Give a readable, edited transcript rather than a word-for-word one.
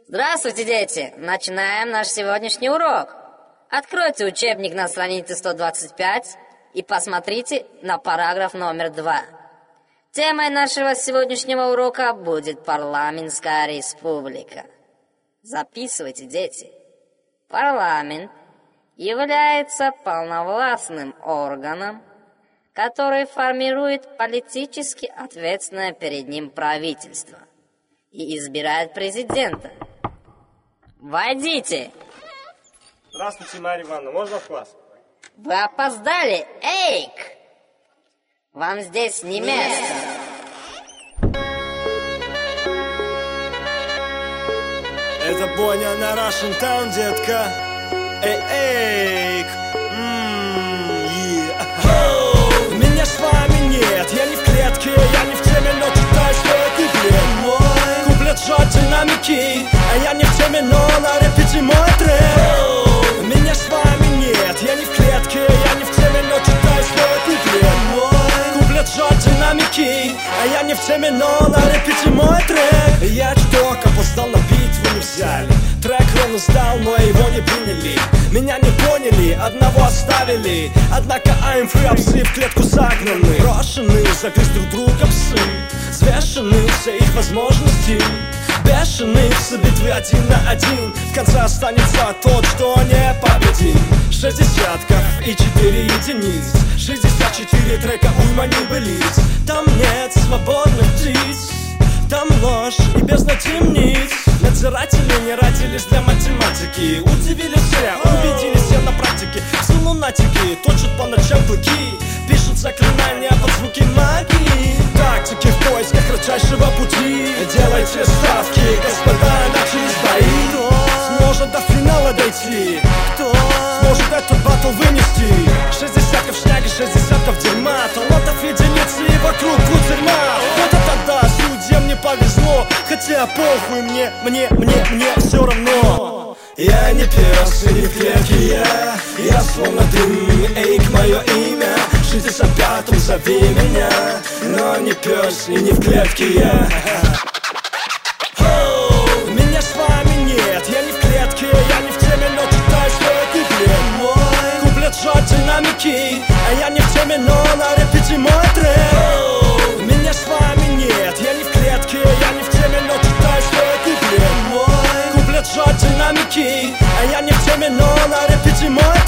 Здравствуйте, дети! Начинаем наш сегодняшний урок. Откройте учебник на странице 125 и посмотрите на параграф номер 2. Темой нашего сегодняшнего урока будет парламентская республика. Записывайте, дети. Парламент является полновластным органом, который формирует политически ответственное перед ним правительство и избирает президента. Войдите! Здравствуйте, Марья Ивановна, можно в класс? Вы опоздали, Эйк! Вам здесь не место. Это Боня на Russian Town, детка. Эйк! Меня с вами нет, я не в клетке, я не в теме, но читаю свой куплет. Куплет жжет динамики, а я не в теме, но на репите мой трек. Меня с вами нет, я не в клетке, я не в теме, но читаю свой куплет. Куплет жжет динамики, а я не в теме, но на репите мой трек. Я чуток опоздал, на бит вы не взяли. Трек ровно сдал, но его не приняли. Меня не поняли, одного оставили. Однако I'm free, а псы в клетку загнаны. Брошены, загрыз друг друга псы. Взвешены все их возможности. Бешены все битвы 1 на 1. В конце останется тот, что не победим. 6 десятков и 4 единиц. 64 трека, уйма небылиц. Там нет свободных птиц. Там ложь и бездна темниц. Надзиратели не родились для математики. Удивились все, убедились все на практике. Все лунатики точат по ночам клыки. Пишут заклинания под звуки магии. Тактики в поисках кратчайшего пути. Делайте ставки, господа, начались бои. Кто сможет до финала дойти? Кто сможет этот батл вынести? 6 десятков шняги, 6 десятков дерьма. Талантов единицы и вокруг кутерьма. Вот это да, судьям не повезло. Хотя похуй мне все равно. Я не пес и не в клетке, я словно дым, Эйк мое имя. В 65-м зови меня, но не пес и не в клетке я. Меня с вами нет, я не в клетке, я не в теме, но читаю свой куплет. Куплет жжет динамики, а я не в теме, но на репите мой трек. Меня с вами нет, я не в клетке, я не в теме, но читаю свой куплет. Куплет жжет динамики, а я не в теме, но на репите мой трек.